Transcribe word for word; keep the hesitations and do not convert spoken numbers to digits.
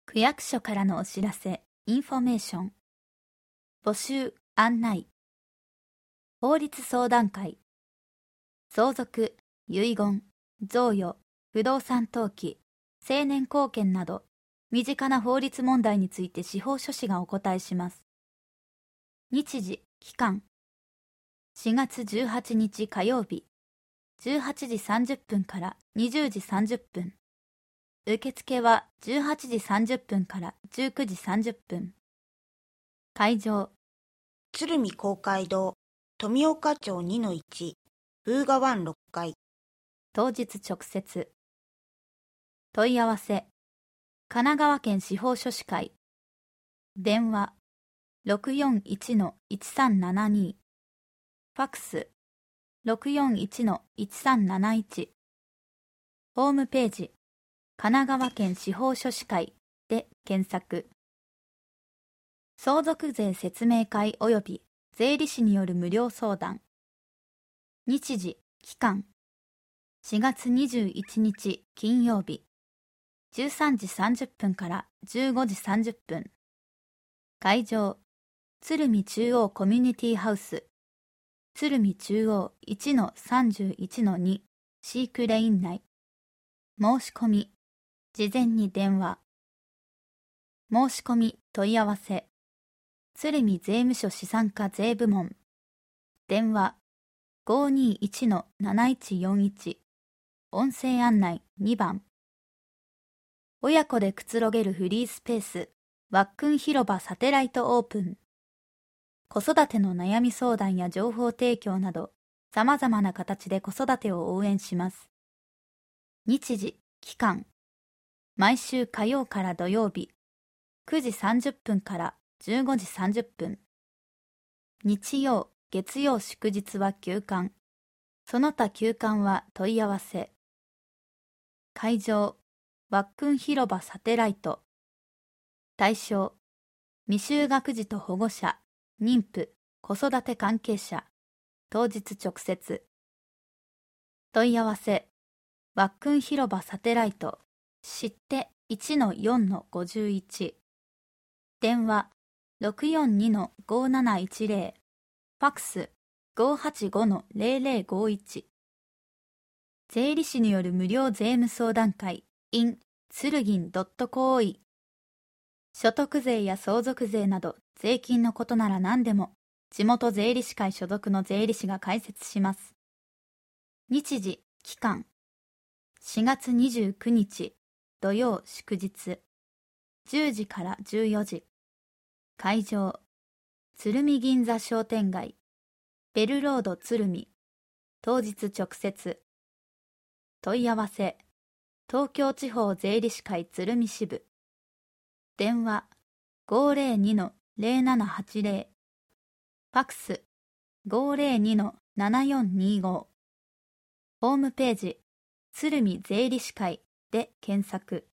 区役所からのお知らせ、インフォメーション。募集、案内。法律相談会。相続、遺言、贈与、不動産登記、成年後見など、身近な法律問題について司法書士がお答えします。日時、期間。しがつじゅうはちにち火曜日、じゅうはちじさんじゅっぷんからにじゅうじさんじゅっぷん。受付はじゅうはちじさんじゅっぷんからじゅうくじさんじゅっぷん。会場、 鶴見公会堂、富岡町 にのいち、風雅湾ろっかい。 当日直接。問い合わせ、神奈川県司法書士会。電話、ろくよんいちのいちさんななに。ファクス、ろくよんいちのいちさんなないち。ホームページ、神奈川県司法書士会で検索。相続税説明会及び税理士による無料相談。日時、期間。しがつにじゅういちにち金曜日、じゅうさんじさんじゅっぷんからじゅうごじさんじゅっぷん。会場、鶴見中央コミュニティハウス、鶴見中央 いちのさんじゅういちのに シークレイン内。申し込み、事前に電話。申し込み問い合わせ、鶴見税務署資産課税部門。電話、ごにいちのなないちよんいち。音声案内にばん。親子でくつろげるフリースペース、わっくん広場サテライトオープン。子育ての悩み相談や情報提供など、様々な形で子育てを応援します。日時、期間。毎週火曜から土曜日、くじさんじゅっぷんからじゅうごじさんじゅっぷん。日曜、月曜祝日は休館。その他休館は問い合わせ。会場、わっくん広場サテライト。対象、未就学児と保護者、妊婦、子育て関係者。当日直接。問い合わせ、わっくん広場サテライト。知って いちのよんのごじゅういち。電話、ろくよんにのごなないちぜろ。ファクス、ごはちごのぜろぜろごいち。税理士による無料税務相談会 in 鶴銀 .coin。所得税や相続税など税金のことなら何でも地元税理士会所属の税理士が解説します。日時、期間。しがつにじゅうくにち土曜祝日、じゅうじからじゅうよじ。会場、鶴見銀座商店街、ベルロード鶴見。当日直接。問い合わせ、東京地方税理士会鶴見支部。電話、ごぜろにのぜろななはちぜろ。ファクス、ごぜろにのななよんにご。ホームページ、鶴見税理士会で検索。